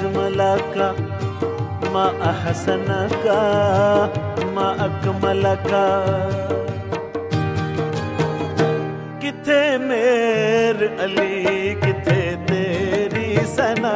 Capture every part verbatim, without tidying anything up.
अजमलका मा अहसनका मा अकमलका। किथे मेर अली किथे तेरी सना।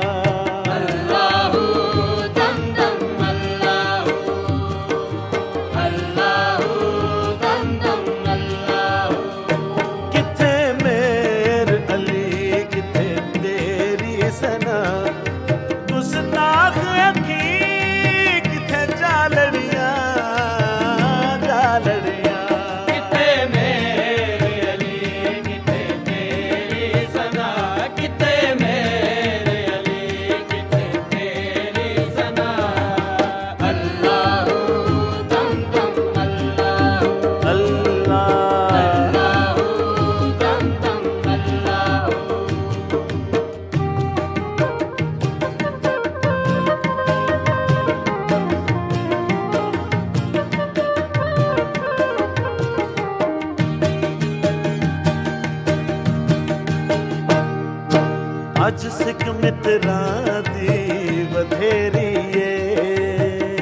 अज सिख मित्रां दी वधेरी ए,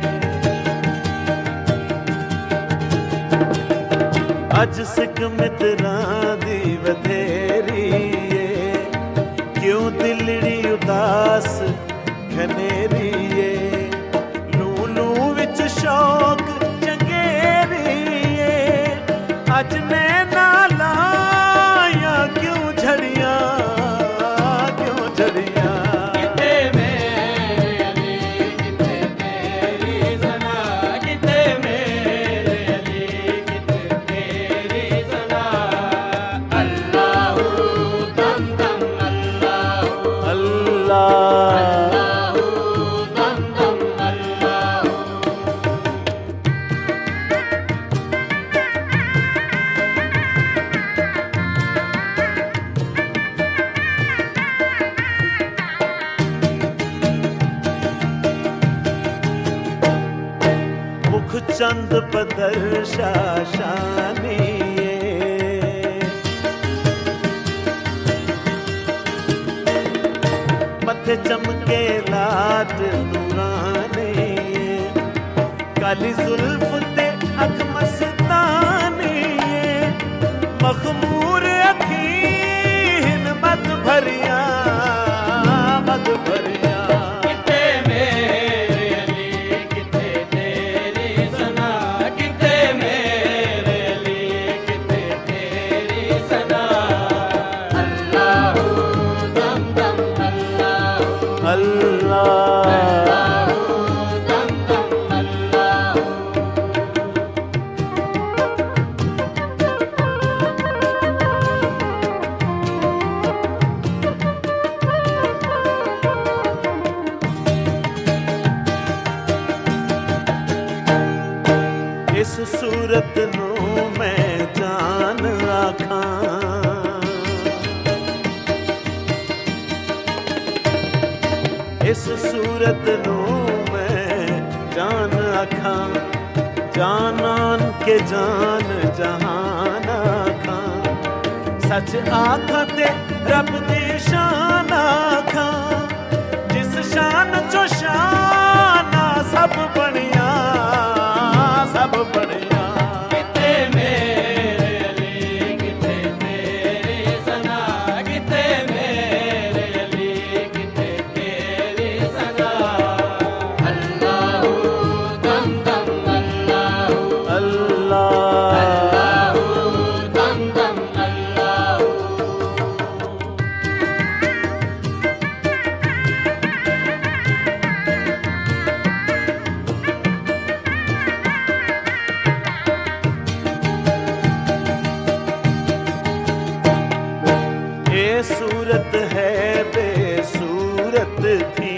अज सिख मित्रां दी वधेरी ए। क्यों दिलड़ी उदास घनेरी ए, लू लू विच शौक चंगेरी ए। अज नैना लाया क्यों झड़ियां चंद बदर शाशानी मथे चमके लाट नूरानी। काली जुल्फ ते अख मस्तानी, मखमूर अखीन मत भरिया मत भरिया। इस सूरत नू मैं जान आखां, इस सूरत नू मैं जान आखां। जानान के जान जहान आखां, सच आखां ते रब दी शान आखां। जिस शान चो शाना सब बनिया सब बनिया। किथे मेरे अली किथे तेरी सना, किथे मेरे अली किथे तेरी सना। अल्लाहू दम दम अल्लाहू अल्लाह अल्लाहू दम दम अल्लाहू। सूरत है बेसूरत थी,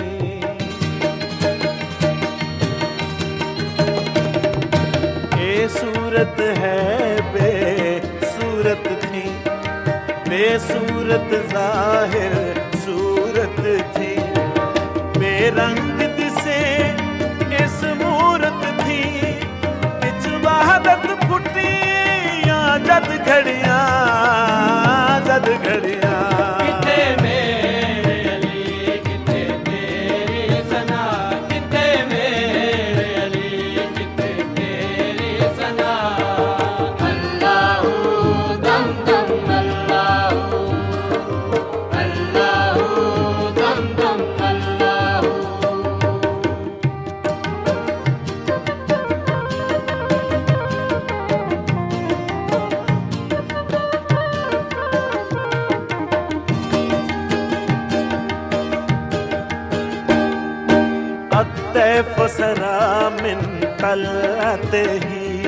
ये सूरत है बेसूरत थी। बेसूरत जाहिर सूरत थी, बेरंग दिसे इस मूरत थी। बिच वहदत फुटिया जद घड़िया जद घड़िया। किथे मेरे अली किथे الطيف سرى من طلعته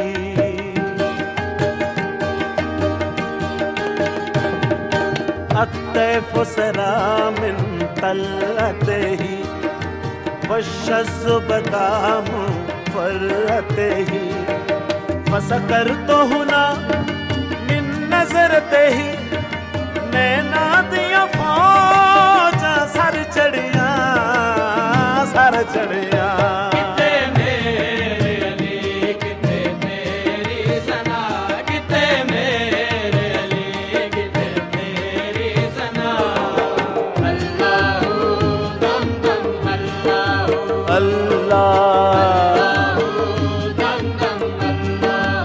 الطيف سرى من طلعته والشز بدا منفرته فسكرت هنا من نظرته नैना दिया फौजा सर चढ़िया सर चढ़िया किते मेरे अली किते तेरी सना किते मेरे अली किते तेरी सना अल्लाह दम दम अल्लाह अल्लाह दम दम अल्लाह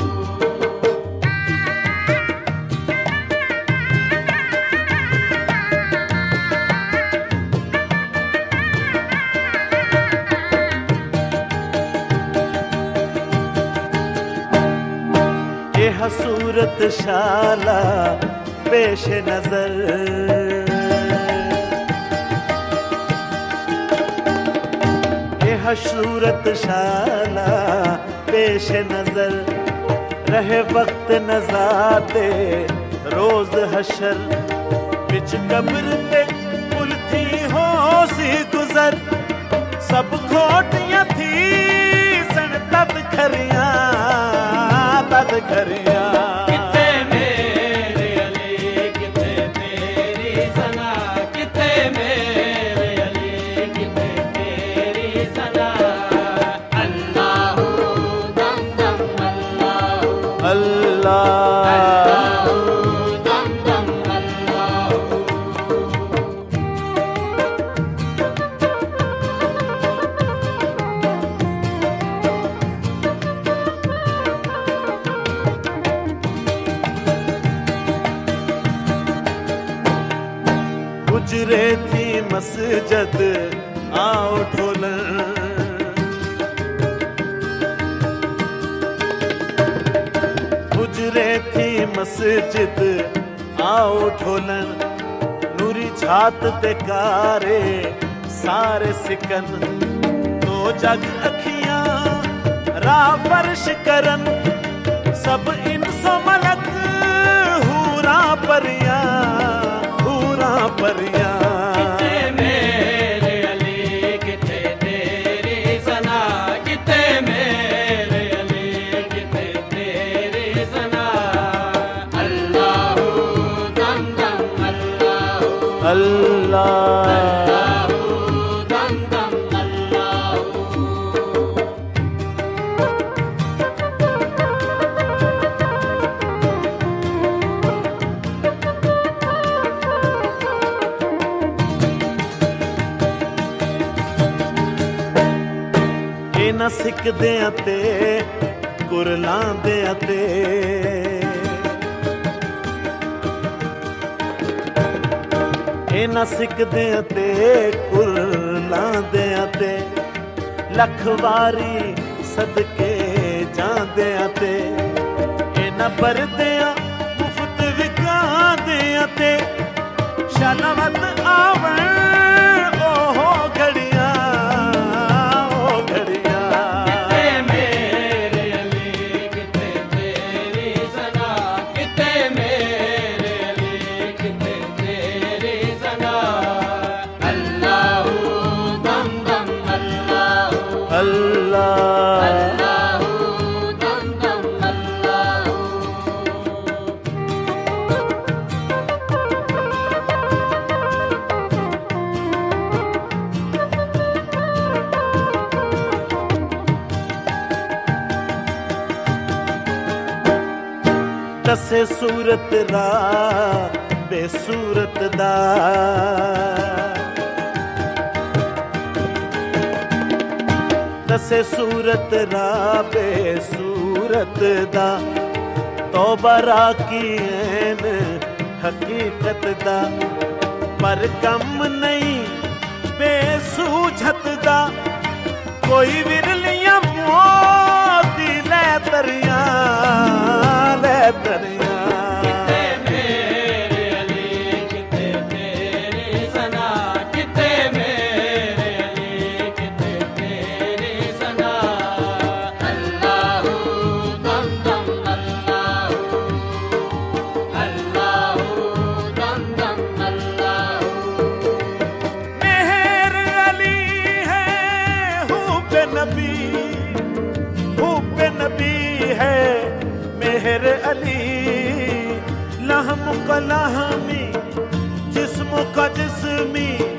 सूरत शाला पेश नजर यह सूरत शाला पेश नजर रहे वक्त नजाते रोज हशर बिच कब्र ते उल्थी हो सी गुजर सब खोटियां थी सन तद खरिया तद खरिया किते मेरे अली किते तेरी सना किते मेरे अली किते तेरी सना अल्लाह दम दम अल्लाह अल्लाह दम दम अल्लाह गुजरे थी मस्जिद आओ ढोलन गुजरे थी मस्जिद आओ ढोलन नूरी छात ते कारे सारे सिकन तो जग अखियां राह फर्श करन सब इंसो मलक हूरा परिया परिया किते मेरे अली किते तेरी सना किते मेरे अली किते तेरी सना अल्लाह दम दम अल्लाह अल्लाह दम दम अल्लाह ना सिकदे ते कुरलांदे ते ए ना सिकदे ते कुरलांदे ते लख वारी सदके जांदे ते ए ना परदे मुफ्त विकांदे ते शलवत आवन ओहो घड़िया दसे सूरत रा बेसूरत दा दसे सूरत रा बेसूरत दा तौबा राकी ऐन हकीकत दा पर कम नहीं बेसूझत दा कोई विरलियां मोती लै तरिया लै तरिया किते मेरे अली किते तेरी सना किते मेरे अली किते अली लहम का लहमी जिस्म का जिस्मी